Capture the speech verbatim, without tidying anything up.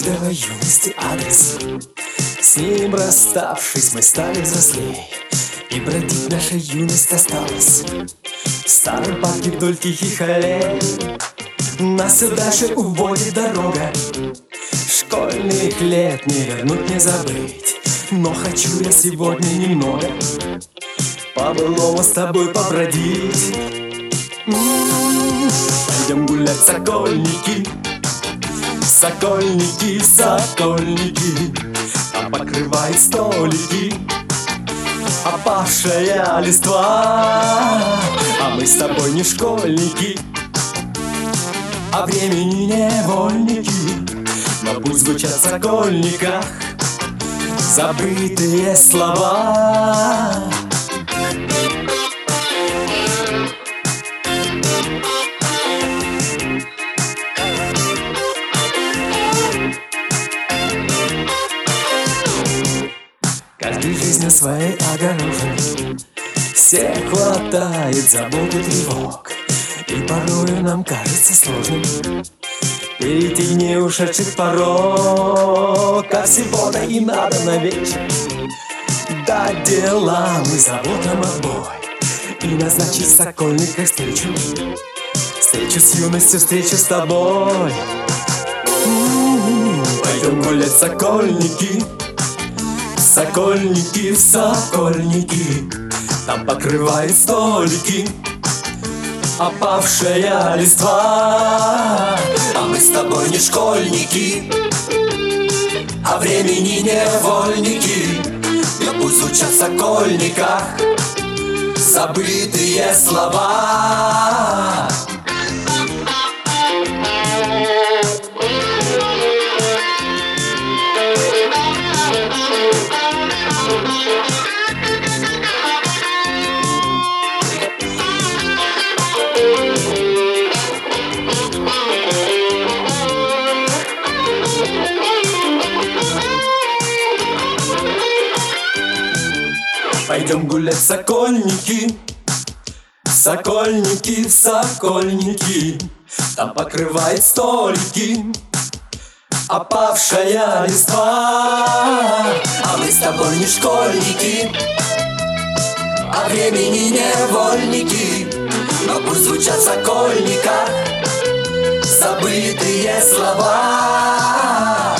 каждого юности адрес. С ним расставшись, мы стали взрослей, и бродить наша юность осталась в старом парке вдоль тихих аллей. Нас все дальше уводит дорога, школьных лет не вернуть, не забыть. Но хочу я сегодня немного по-былому с тобой побродить. М-м-м. Пойдем гулять, сокольники, сокольники, сокольники. Там покрывает столики опавшая листва. А мы с тобой не школьники, а времени невольники. Но пусть звучат в сокольниках забытые слова. Каждый жизнью своей огорожен, всех хватает забот и тревог, и порою нам кажется сложным перейти не ушедших порог. А всего-то и надо на вечер дать делам и заботам отбой, и назначить в сокольниках встречу, встречу с юностью, встречу с тобой. М-м-м. Пойдем гулять, сокольники, сокольники, сокольники. Там покрывает столики опавшая листва. А мы с тобой не школьники, а времени невольники. Но пусть звучат в сокольниках забытые слова. Пойдем гулять, сокольники, сокольники, сокольники. Там покрывает столики опавшая листва. А мы с тобой не школьники, а времени невольники. Но пусть звучат в сокольниках забытые слова.